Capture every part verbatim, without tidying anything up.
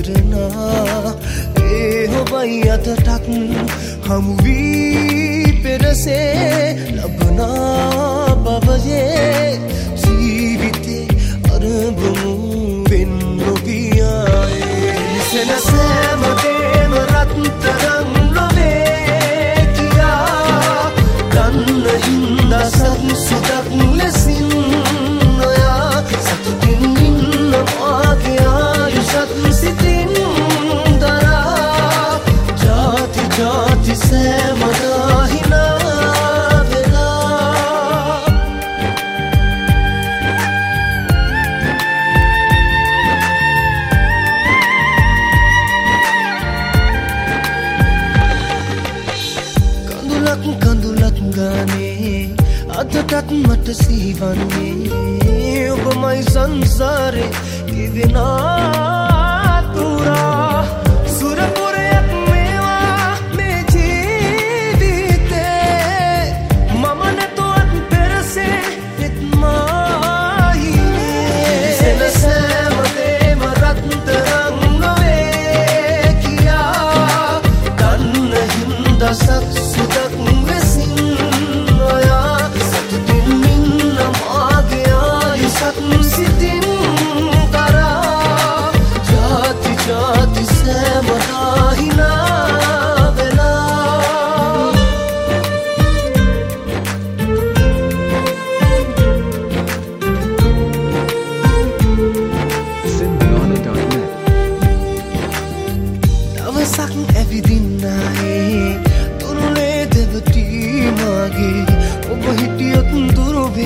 කරනා ඒ ඔබයි අතටත් හමු වී පෙරසේ ලබනා බවයේ ජීවිතේ අරඹමු වෙන් නොගියායේ සෙනසෑමදේම රත්තරන් නොවේ කියා ගන්න හින්දා සත් සුදක් ලෙසින් නොයා සතුටින් ඉන්න මාගේ ආයුෂත් සිතින් දරා ජාති ජාති සෑමදා හිනා වෙලා කඳුලක් කඳුලක් ගානේ අදටත් මට සිහිවන්නේ ඔබමයි සංසාරේ ඉවෙනා තුරා සුරපුරයක් මේවා මේ ජීවිතේ මම නැතුවත් පෙරසේ එත්මායිනේ සෙනසෑමදේම රත්තරන් නොවේ කියා ගන්න හින්දා සත් සුදක් වෙසින් නොයා සතුටින් ඉන්න මාගේ ආයුෂත් සිතින් දරා ජාති ජාති සෑමදා හිනා වෙලා Sindhana dot net දවසක් ඇවිදින්නායේ තුරුලේ දෙවටී මාගේ ඔබ හිටියොත් දුරුවේ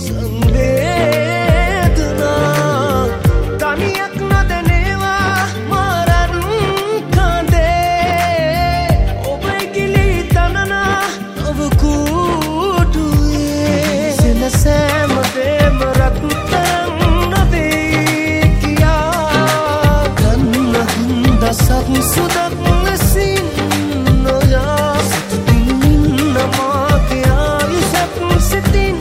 සංවේදනා තනියක් නොදැනේවා මාරන් කඳේ ඔබ ඉකිලි තනනා ඔබ කූටුවේ සෙනසෑමදේම රත්තරන් නොවේ කියා ගන්න හින්දා සත් සුදක් ලෙසින් නොයා සතුටින් ඉන්න මාගේ ආයුෂත් සිතින්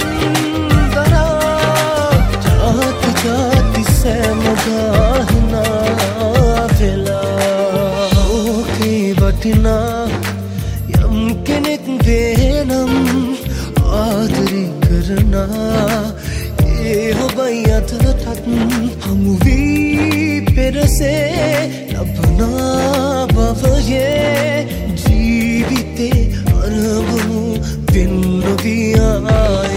දරා ජාති ජාති සෑමදා හිනා වෙලා ඕකේ වටිනා යම් කෙනෙක් වේනම් ආදරේ කරනා ඒ ඔබයි අතටත් හමු වී පෙරසේ ලබනා බවයේ ජීවිතේ අරඹමු වෙන් නොගියායේ